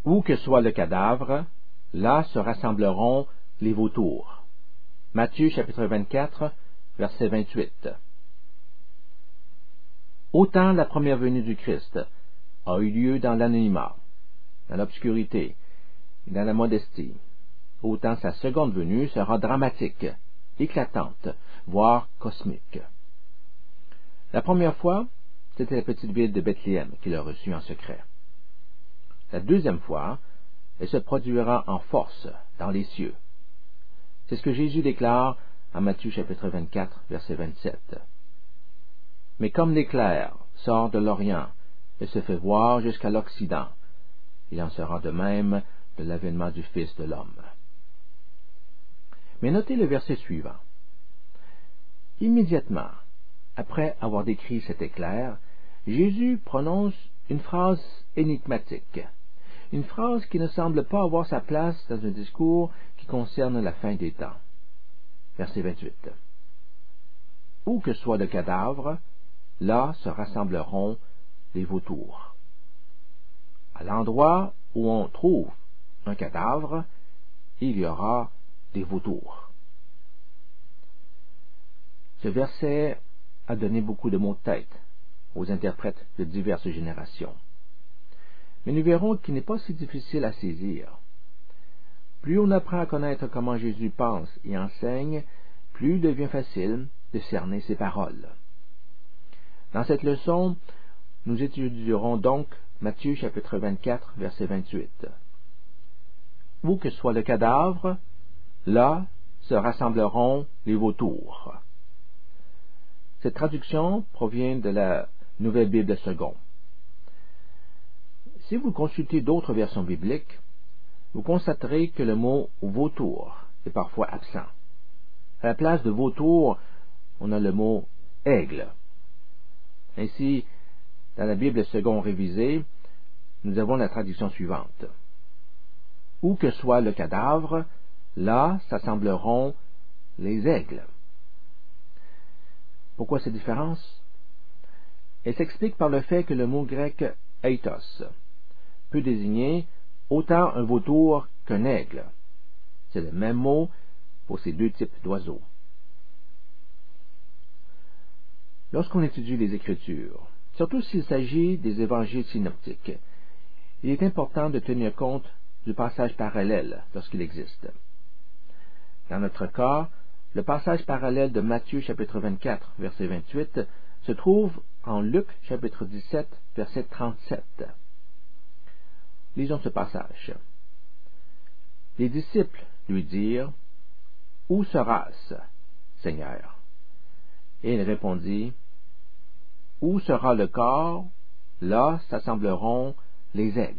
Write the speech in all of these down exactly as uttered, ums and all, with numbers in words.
Où que soit le cadavre, là se rassembleront les vautours. Matthieu chapitre vingt-quatre, verset vingt-huit. Autant la première venue du Christ a eu lieu dans l'anonymat, dans l'obscurité et dans la modestie, autant sa seconde venue sera dramatique, éclatante, voire cosmique. La première fois, c'était la petite ville de Bethléem qui l'a reçu en secret. La deuxième fois, elle se produira en force dans les cieux. C'est ce que Jésus déclare en Matthieu chapitre vingt-quatre, verset vingt-sept. Mais comme l'éclair sort de l'Orient et se fait voir jusqu'à l'Occident, il en sera de même de l'avènement du Fils de l'homme. Mais notez le verset suivant. Immédiatement, après avoir décrit cet éclair, Jésus prononce une phrase énigmatique, une phrase qui ne semble pas avoir sa place dans un discours qui concerne la fin des temps. Verset vingt-huit. Où que soit le cadavre, là se rassembleront les vautours. À l'endroit où on trouve un cadavre, il y aura des vautours. Ce verset a donné beaucoup de mots de tête aux interprètes de diverses générations. Mais nous verrons qu'il n'est pas si difficile à saisir. Plus on apprend à connaître comment Jésus pense et enseigne, plus il devient facile de cerner ses paroles. Dans cette leçon, nous étudierons donc Matthieu chapitre vingt-quatre, verset vingt-huit. Où que soit le cadavre, là se rassembleront les vautours. Cette traduction provient de la Nouvelle Bible Seconde. Si vous consultez d'autres versions bibliques, vous constaterez que le mot vautour est parfois absent. À la place de vautour, on a le mot aigle. Ainsi, dans la Bible Seconde révisée, nous avons la traduction suivante. Où que soit le cadavre, là s'assembleront les aigles. Pourquoi cette différence? Elle s'explique par le fait que le mot grec eitos peut désigner autant un vautour qu'un aigle. C'est le même mot pour ces deux types d'oiseaux. Lorsqu'on étudie les Écritures, surtout s'il s'agit des évangiles synoptiques, il est important de tenir compte du passage parallèle lorsqu'il existe. Dans notre cas, le passage parallèle de Matthieu chapitre vingt-quatre, verset vingt-huit, se trouve en Luc chapitre dix-sept, verset trente-sept. Lisons ce passage. Les disciples lui dirent, « Où sera-ce, Seigneur? » Et il répondit, « Où sera le corps? Là s'assembleront les aigles. »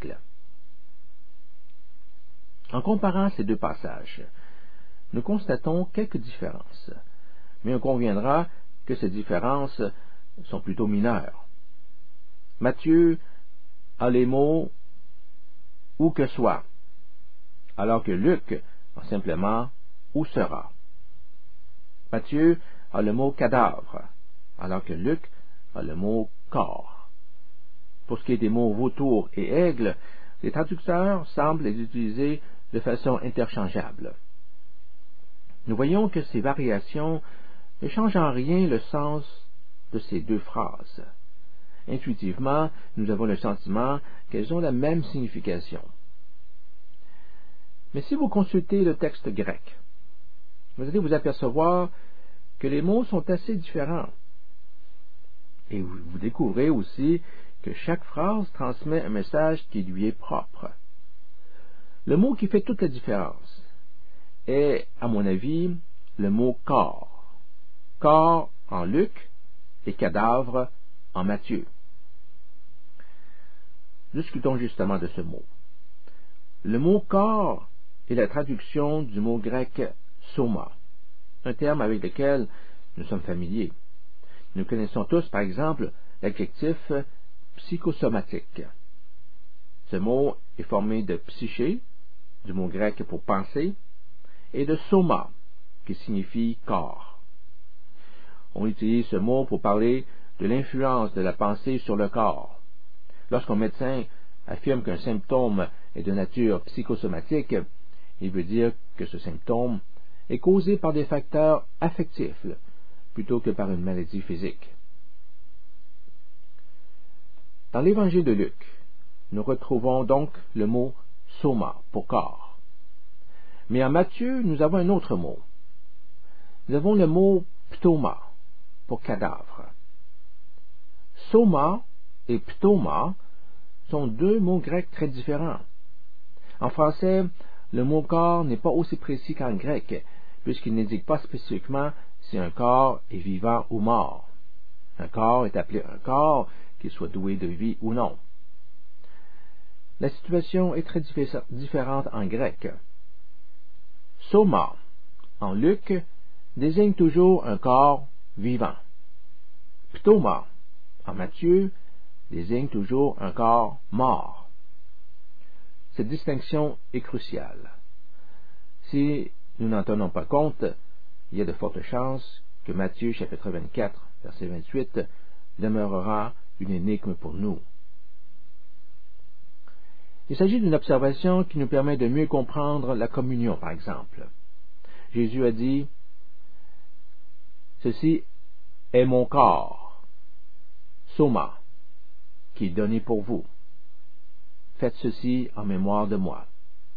En comparant ces deux passages, nous constatons quelques différences, mais on conviendra que ces différences sont plutôt mineures. Matthieu a les mots « où que soit », alors que Luc a simplement « où sera ». Matthieu a le mot « cadavre », alors que Luc a le mot « corps ». Pour ce qui est des mots « vautour » et « aigle », les traducteurs semblent les utiliser de façon interchangeable. Nous voyons que ces variations ne changent en rien le sens de ces deux phrases. Intuitivement, nous avons le sentiment qu'elles ont la même signification. Mais si vous consultez le texte grec, vous allez vous apercevoir que les mots sont assez différents. Et vous, vous découvrez aussi que chaque phrase transmet un message qui lui est propre. Le mot qui fait toute la différence est, à mon avis, le mot « corps ». Corps en Luc et cadavre en Matthieu. Discutons justement de ce mot. Le mot « corps » est la traduction du mot grec « soma », un terme avec lequel nous sommes familiers. Nous connaissons tous, par exemple, l'adjectif « psychosomatique ». Ce mot est formé de « psyché », du mot grec pour « penser », et de « soma », qui signifie « corps ». On utilise ce mot pour parler de l'influence de la pensée sur le corps. Lorsqu'un médecin affirme qu'un symptôme est de nature psychosomatique, il veut dire que ce symptôme est causé par des facteurs affectifs plutôt que par une maladie physique. Dans l'évangile de Luc, nous retrouvons donc le mot soma pour corps. Mais en Matthieu, nous avons un autre mot. Nous avons le mot ptoma pour cadavre. Soma et ptoma sont deux mots grecs très différents. En français, le mot corps n'est pas aussi précis qu'en grec, puisqu'il n'indique pas spécifiquement si un corps est vivant ou mort. Un corps est appelé un corps, qu'il soit doué de vie ou non. La situation est très différente en grec. Soma, en Luc, désigne toujours un corps vivant. Ptoma, en Matthieu, désigne toujours un corps mort. Cette distinction est cruciale. Si nous n'en tenons pas compte, il y a de fortes chances que Matthieu chapitre vingt-quatre, verset vingt-huit, demeurera une énigme pour nous. Il s'agit d'une observation qui nous permet de mieux comprendre la communion, par exemple. Jésus a dit, « Ceci est mon corps, soma, qui est donné pour vous. Faites ceci en mémoire de moi.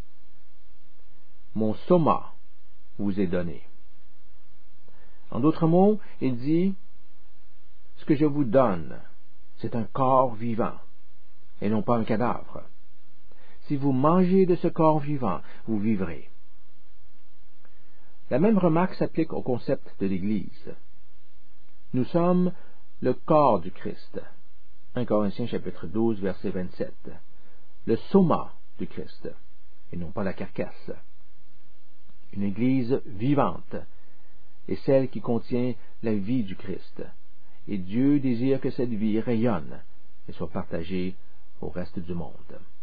Mon soma vous est donné. » En d'autres mots, il dit, « Ce que je vous donne, c'est un corps vivant, et non pas un cadavre. Si vous mangez de ce corps vivant, vous vivrez. » La même remarque s'applique au concept de l'Église. Nous sommes le corps du Christ. un Corinthiens chapitre douze, verset vingt-sept. Le soma du Christ, et non pas la carcasse. Une Église vivante est celle qui contient la vie du Christ, et Dieu désire que cette vie rayonne et soit partagée au reste du monde.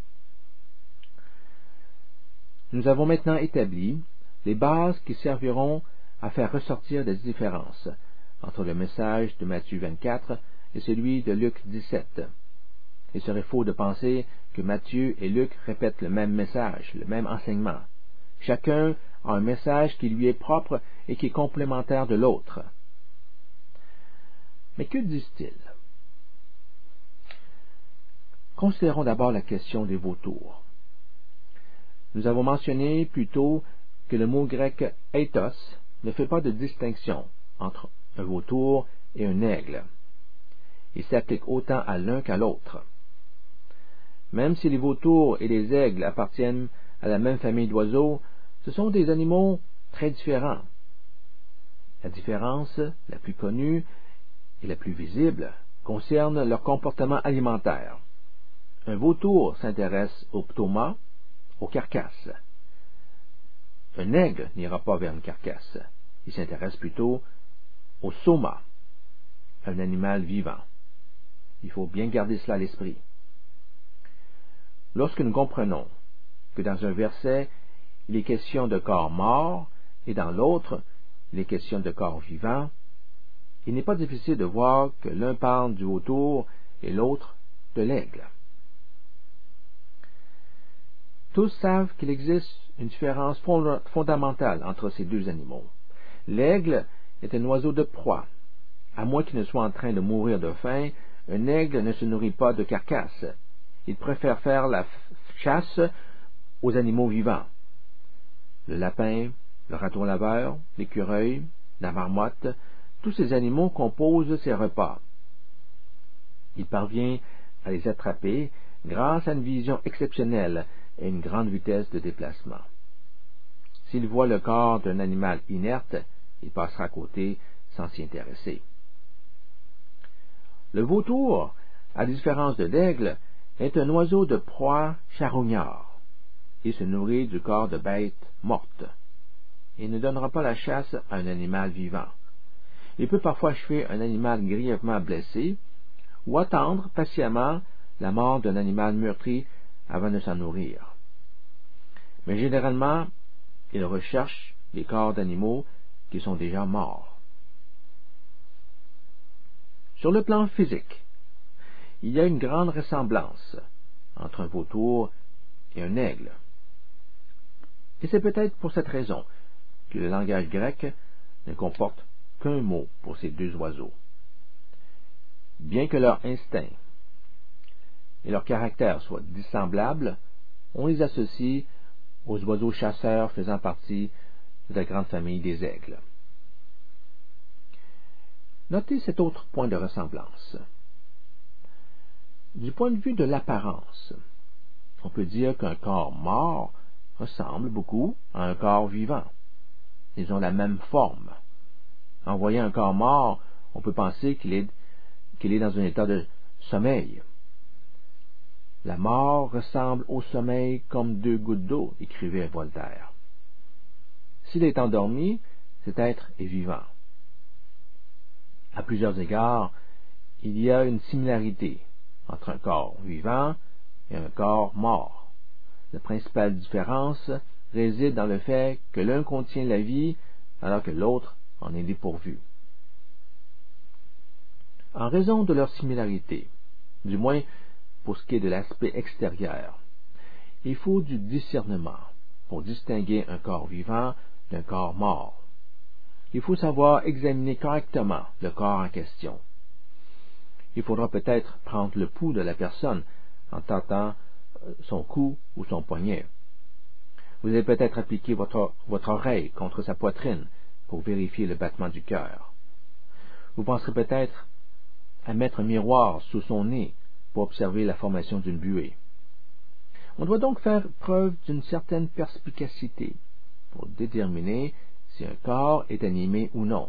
Nous avons maintenant établi les bases qui serviront à faire ressortir des différences entre le message de Matthieu vingt-quatre et celui de Luc dix-sept. Il serait faux de penser que Matthieu et Luc répètent le même message, le même enseignement. Chacun a un message qui lui est propre et qui est complémentaire de l'autre. Mais que disent-ils? Considérons d'abord la question des vautours. Nous avons mentionné plus tôt que le mot grec « ethos » ne fait pas de distinction entre un vautour et un aigle. Il s'applique autant à l'un qu'à l'autre. Même si les vautours et les aigles appartiennent à la même famille d'oiseaux, ce sont des animaux très différents. La différence la plus connue et la plus visible concerne leur comportement alimentaire. Un vautour s'intéresse au ptoma, aux carcasses. Un aigle n'ira pas vers une carcasse. Il s'intéresse plutôt au soma, un animal vivant. Il faut bien garder cela à l'esprit. Lorsque nous comprenons que dans un verset, il est question de corps mort et dans l'autre, il est question de corps vivant, il n'est pas difficile de voir que l'un parle du vautour et l'autre de l'aigle. Tous savent qu'il existe une différence fondamentale entre ces deux animaux. L'aigle est un oiseau de proie. À moins qu'il ne soit en train de mourir de faim, un aigle ne se nourrit pas de carcasse. Il préfère faire la chasse aux animaux vivants. Le lapin, le raton laveur, l'écureuil, la marmotte, tous ces animaux composent ses repas. Il parvient à les attraper grâce à une vision exceptionnelle et une grande vitesse de déplacement. S'il voit le corps d'un animal inerte, il passera à côté sans s'y intéresser. Le vautour, à la différence de l'aigle, est un oiseau de proie charognard. Il se nourrit du corps de bêtes mortes. Il ne donnera pas la chasse à un animal vivant. Il peut parfois achever un animal grièvement blessé ou attendre patiemment la mort d'un animal meurtri avant de s'en nourrir. Mais généralement, il recherche les corps d'animaux qui sont déjà morts. Sur le plan physique, il y a une grande ressemblance entre un vautour et un aigle. Et c'est peut-être pour cette raison que le langage grec ne comporte qu'un mot pour ces deux oiseaux. Bien que leur instinct et leur caractère soient dissemblables, on les associe aux oiseaux chasseurs faisant partie de la grande famille des aigles. Notez cet autre point de ressemblance. Du point de vue de l'apparence, on peut dire qu'un corps mort ressemble beaucoup à un corps vivant. Ils ont la même forme. En voyant un corps mort, on peut penser qu'il est, qu'il est dans un état de sommeil. La mort ressemble au sommeil comme deux gouttes d'eau, écrivait Voltaire. S'il est endormi, cet être est vivant. À plusieurs égards, il y a une similarité entre un corps vivant et un corps mort. La principale différence réside dans le fait que l'un contient la vie alors que l'autre en est dépourvu. En raison de leur similarité, du moins pour ce qui est de l'aspect extérieur, il faut du discernement pour distinguer un corps vivant d'un corps mort. Il faut savoir examiner correctement le corps en question. Il faudra peut-être prendre le pouls de la personne en tentant son cou ou son poignet. Vous allez peut-être appliquer votre, votre oreille contre sa poitrine pour vérifier le battement du cœur. Vous penserez peut-être à mettre un miroir sous son nez pour observer la formation d'une buée. On doit donc faire preuve d'une certaine perspicacité pour déterminer si un corps est animé ou non.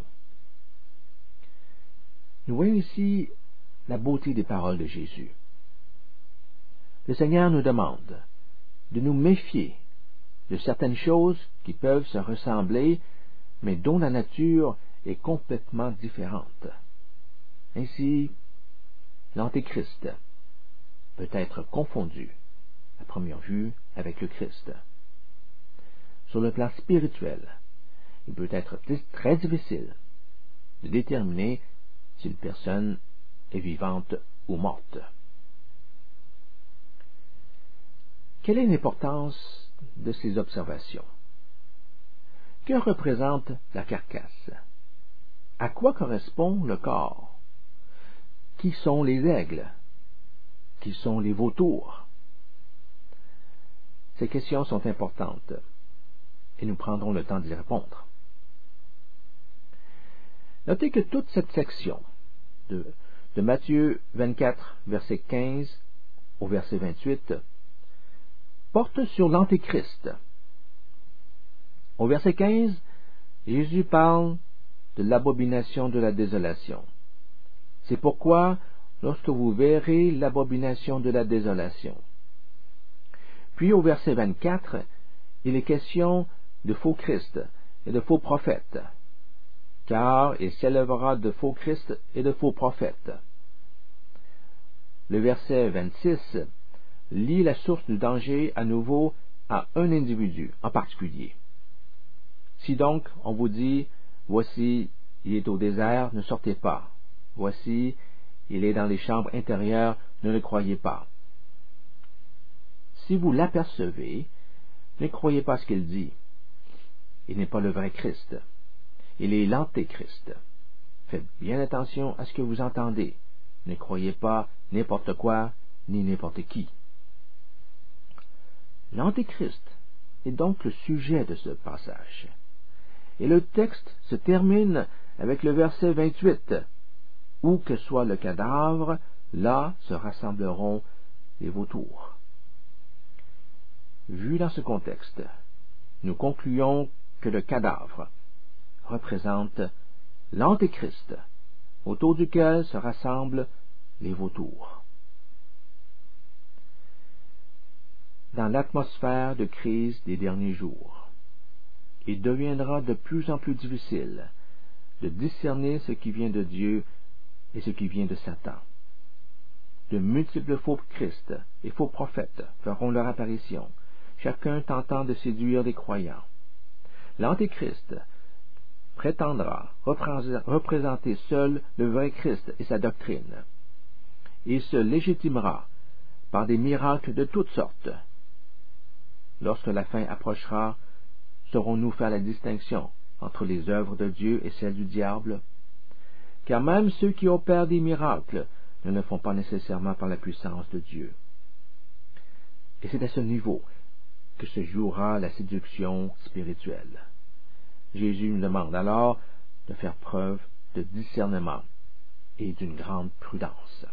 Nous voyons ici la beauté des paroles de Jésus. Le Seigneur nous demande de nous méfier de certaines choses qui peuvent se ressembler, mais dont la nature est complètement différente. Ainsi, l'Antéchrist peut être confondu, à première vue, avec le Christ. Sur le plan spirituel, il peut être très difficile de déterminer si une personne est vivante ou morte. Quelle est l'importance de ces observations? Que représente la carcasse? À quoi correspond le corps? Qui sont les aigles? Qui sont les vautours? Ces questions sont importantes et nous prendrons le temps d'y répondre. Notez que toute cette section de, de Matthieu vingt-quatre, verset quinze au verset vingt-huit, porte sur l'Antéchrist. Au verset quinze, Jésus parle de l'abomination de la désolation. C'est pourquoi, lorsque vous verrez l'abomination de la désolation. Puis au verset vingt-quatre, il est question de faux Christ et de faux prophètes, car il s'élèvera de faux Christ et de faux prophètes. Le verset vingt-six lie la source du danger à nouveau à un individu en particulier. Si donc on vous dit, voici, il est au désert, ne sortez pas. Voici, il est dans les chambres intérieures, ne le croyez pas. Si vous l'apercevez, ne croyez pas ce qu'il dit. Il n'est pas le vrai Christ. Il est l'Antéchrist. Faites bien attention à ce que vous entendez. Ne croyez pas n'importe quoi, ni n'importe qui. L'Antéchrist est donc le sujet de ce passage. Et le texte se termine avec le verset vingt-huit. Où que soit le cadavre, là se rassembleront les vautours. Vu dans ce contexte, nous concluons que le cadavre représente l'Antéchrist, autour duquel se rassemblent les vautours. Dans l'atmosphère de crise des derniers jours, il deviendra de plus en plus difficile de discerner ce qui vient de Dieu et ce qui vient de Satan. De multiples faux Christ et faux prophètes feront leur apparition, chacun tentant de séduire les croyants. L'Antéchrist prétendra représenter seul le vrai Christ et sa doctrine. Il se légitimera par des miracles de toutes sortes. Lorsque la fin approchera, saurons-nous faire la distinction entre les œuvres de Dieu et celles du diable? Car même ceux qui opèrent des miracles ne le font pas nécessairement par la puissance de Dieu. Et c'est à ce niveau que se jouera la séduction spirituelle. Jésus nous demande alors de faire preuve de discernement et d'une grande prudence.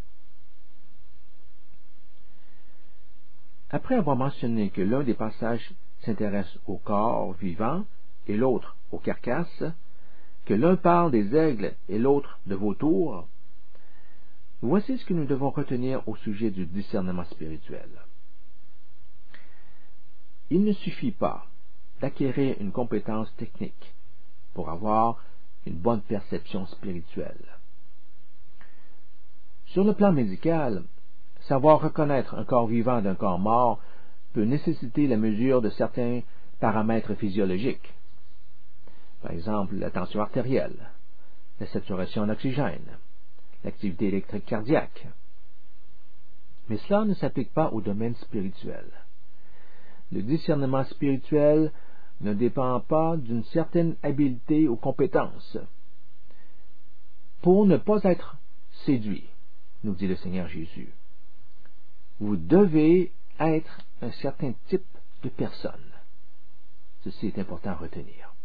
Après avoir mentionné que l'un des passages s'intéresse au corps vivant et l'autre aux carcasses, que l'un parle des aigles et l'autre de vautours, voici ce que nous devons retenir au sujet du discernement spirituel. Il ne suffit pas d'acquérir une compétence technique pour avoir une bonne perception spirituelle. Sur le plan médical, savoir reconnaître un corps vivant d'un corps mort peut nécessiter la mesure de certains paramètres physiologiques. Par exemple, la tension artérielle, la saturation en oxygène, l'activité électrique cardiaque. Mais cela ne s'applique pas au domaine spirituel. Le discernement spirituel ne dépend pas d'une certaine habileté ou compétence. Pour ne pas être séduit, nous dit le Seigneur Jésus, vous devez être un certain type de personne. Ceci est important à retenir.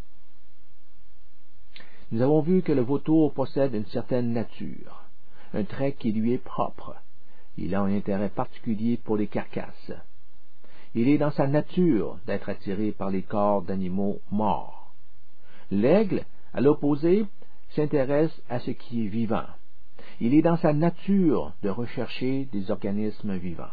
Nous avons vu que le vautour possède une certaine nature, un trait qui lui est propre. Il a un intérêt particulier pour les carcasses. Il est dans sa nature d'être attiré par les corps d'animaux morts. L'aigle, à l'opposé, s'intéresse à ce qui est vivant. Il est dans sa nature de rechercher des organismes vivants.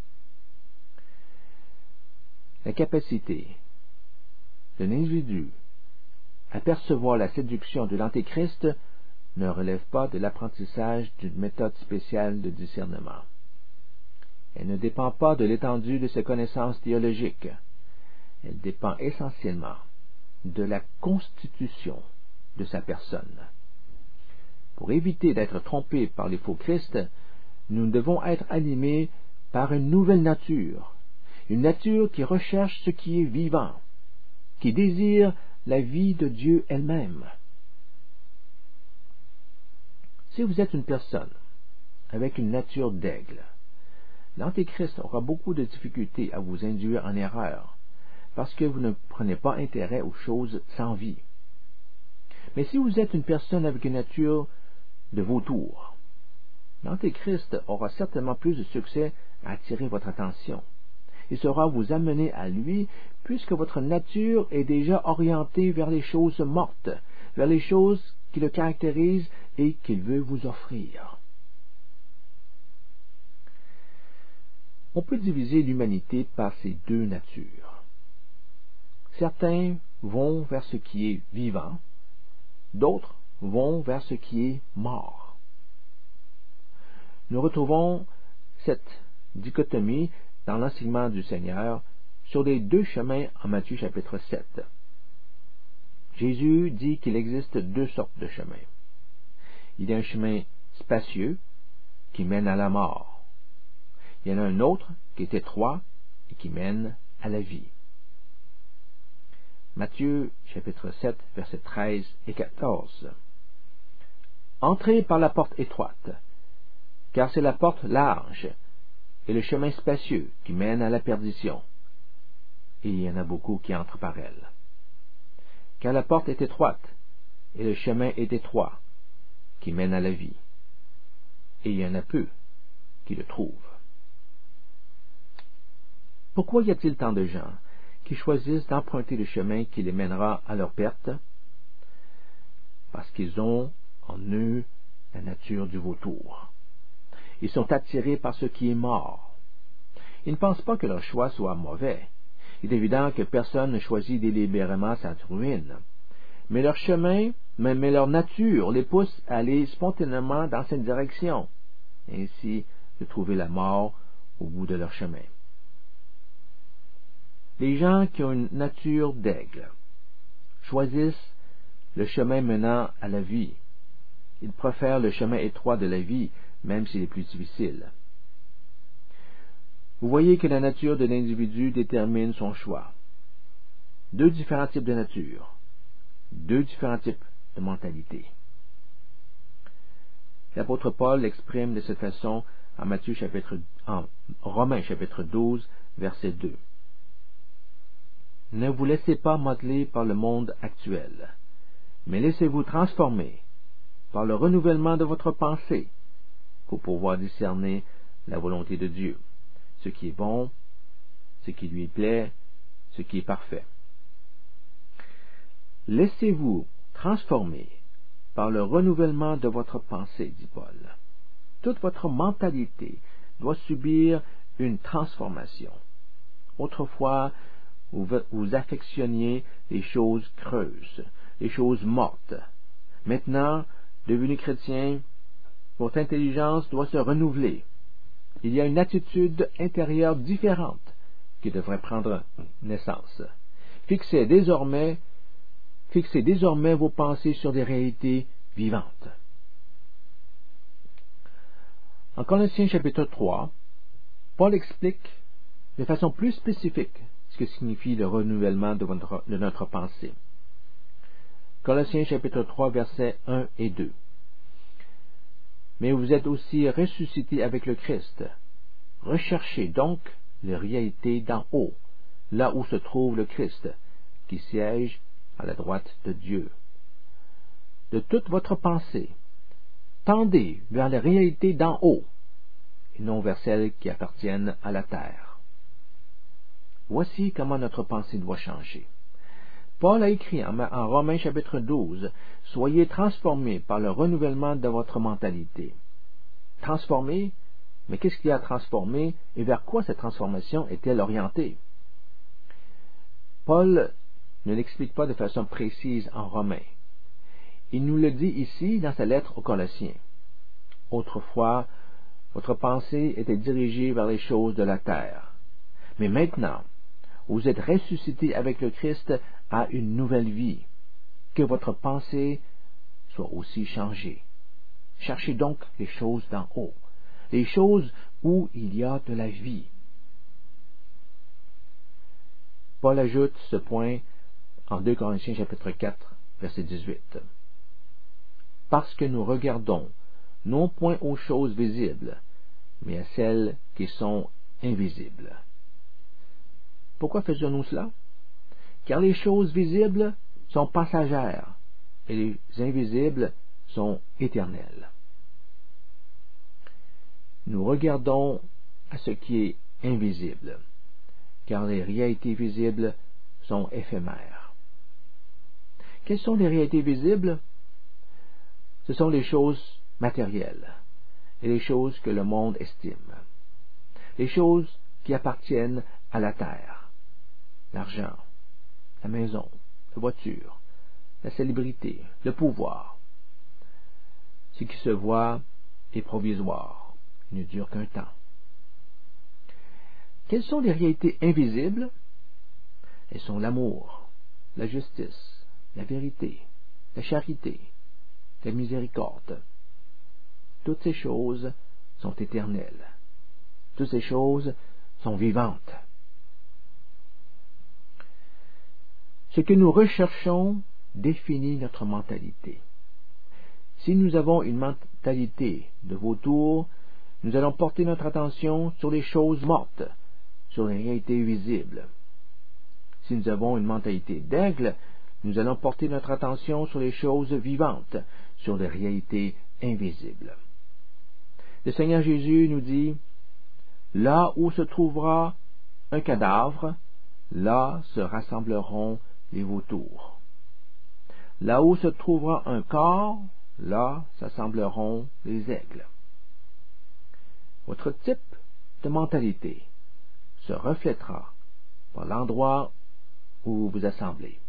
La capacité d'un individu à percevoir la séduction de l'Antéchrist ne relève pas de l'apprentissage d'une méthode spéciale de discernement. Elle ne dépend pas de l'étendue de ses connaissances théologiques. Elle dépend essentiellement de la constitution de sa personne. Pour éviter d'être trompés par les faux Christ, nous devons être animés par une nouvelle nature, une nature qui recherche ce qui est vivant, qui désire la vie de Dieu elle-même. Si vous êtes une personne avec une nature d'aigle, l'Antéchrist aura beaucoup de difficultés à vous induire en erreur, parce que vous ne prenez pas intérêt aux choses sans vie. Mais si vous êtes une personne avec une nature de vautour, l'Antéchrist aura certainement plus de succès à attirer votre attention. Il saura vous amener à lui, puisque votre nature est déjà orientée vers les choses mortes, vers les choses qui le caractérisent et qu'il veut vous offrir. On peut diviser l'humanité par ces deux natures. Certains vont vers ce qui est vivant, d'autres vont vers ce qui est mort. Nous retrouvons cette dichotomie dans l'enseignement du Seigneur sur les deux chemins en Matthieu chapitre sept. Jésus dit qu'il existe deux sortes de chemins. Il y a un chemin spacieux qui mène à la mort. Il y en a un autre qui est étroit et qui mène à la vie. Matthieu chapitre sept, versets treize et quatorze. Entrez par la porte étroite, car c'est la porte large et le chemin spacieux qui mène à la perdition, et il y en a beaucoup qui entrent par elle. Car la porte est étroite et le chemin est étroit qui mène à la vie, et il y en a peu qui le trouvent. Pourquoi y a-t-il tant de gens qui choisissent d'emprunter le chemin qui les mènera à leur perte? Parce qu'ils ont en eux la nature du vautour. Ils sont attirés par ce qui est mort. Ils ne pensent pas que leur choix soit mauvais. Il est évident que personne ne choisit délibérément sa ruine. Mais leur chemin, même leur nature, les pousse à aller spontanément dans cette direction, et ainsi de trouver la mort au bout de leur chemin. Les gens qui ont une nature d'aigle choisissent le chemin menant à la vie. Ils préfèrent le chemin étroit de la vie, même s'il est plus difficile. Vous voyez que la nature de l'individu détermine son choix. Deux différents types de nature, deux différents types de mentalité. L'apôtre Paul l'exprime de cette façon en Matthieu chapitre, en Romains chapitre douze, verset deux. Ne vous laissez pas modeler par le monde actuel, mais laissez-vous transformer par le renouvellement de votre pensée pour pouvoir discerner la volonté de Dieu, ce qui est bon, ce qui lui plaît, ce qui est parfait. Laissez-vous transformer par le renouvellement de votre pensée, dit Paul. Toute votre mentalité doit subir une transformation. Autrefois, vous, vous affectionniez les choses creuses, les choses mortes. Maintenant, devenu chrétien, votre intelligence doit se renouveler. Il y a une attitude intérieure différente qui devrait prendre naissance. Fixez désormais, fixez désormais vos pensées sur des réalités vivantes. En Colossiens chapitre trois, Paul explique de façon plus spécifique ce que signifie le renouvellement de, votre, de notre pensée. Colossiens chapitre trois, versets un et deux. Mais vous êtes aussi ressuscités avec le Christ. Recherchez donc les réalités d'en haut, là où se trouve le Christ, qui siège à la droite de Dieu. De toute votre pensée, tendez vers les réalités d'en haut, et non vers celles qui appartiennent à la terre. Voici comment notre pensée doit changer. Paul a écrit en, en Romains chapitre douze, « Soyez transformés par le renouvellement de votre mentalité. » Transformés, mais qu'est-ce qui a transformé et vers quoi cette transformation est-elle orientée? Paul ne l'explique pas de façon précise en Romains. Il nous le dit ici dans sa lettre aux Colossiens. Autrefois, votre pensée était dirigée vers les choses de la terre. Mais maintenant, vous êtes ressuscités avec le Christ à une nouvelle vie. Que votre pensée soit aussi changée. Cherchez donc les choses d'en haut, les choses où il y a de la vie. Paul ajoute ce point en deux Corinthiens chapitre quatre, verset dix-huit. Parce que nous regardons non point aux choses visibles, mais à celles qui sont invisibles. Pourquoi faisons-nous cela? Car les choses visibles sont passagères et les invisibles sont éternelles. Nous regardons à ce qui est invisible, car les réalités visibles sont éphémères. Quelles sont les réalités visibles? Ce sont les choses matérielles et les choses que le monde estime, les choses qui appartiennent à la terre, l'argent, la maison, la voiture, la célébrité, le pouvoir. Ce qui se voit est provisoire, il ne dure qu'un temps. Quelles sont les réalités invisibles? Elles sont l'amour, la justice, la vérité, la charité, la miséricorde. Toutes ces choses sont éternelles. Toutes ces choses sont vivantes. Ce que nous recherchons définit notre mentalité. Si nous avons une mentalité de vautour, nous allons porter notre attention sur les choses mortes, sur les réalités visibles. Si nous avons une mentalité d'aigle, nous allons porter notre attention sur les choses vivantes, sur les réalités invisibles. Le Seigneur Jésus nous dit, « Là où se trouvera un cadavre, là se rassembleront les vautours. Là où se trouvera un corps, là s'assembleront les aigles. » Votre type de mentalité se reflètera par l'endroit où vous vous assemblez.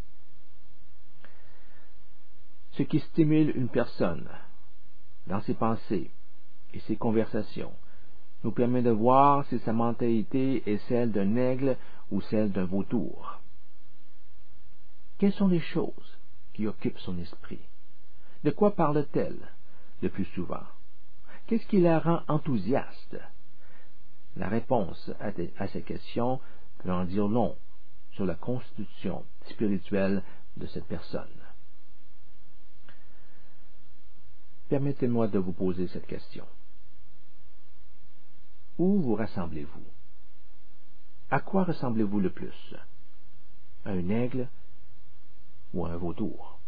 Ce qui stimule une personne dans ses pensées et ses conversations nous permet de voir si sa mentalité est celle d'un aigle ou celle d'un vautour. Quelles sont les choses qui occupent son esprit? De quoi parle-t-elle le plus souvent? Qu'est-ce qui la rend enthousiaste? La réponse à, de, à ces questions peut en dire long sur la constitution spirituelle de cette personne. Permettez-moi de vous poser cette question. Où vous rassemblez-vous? À quoi ressemblez-vous le plus? À un aigle ou à un vautour?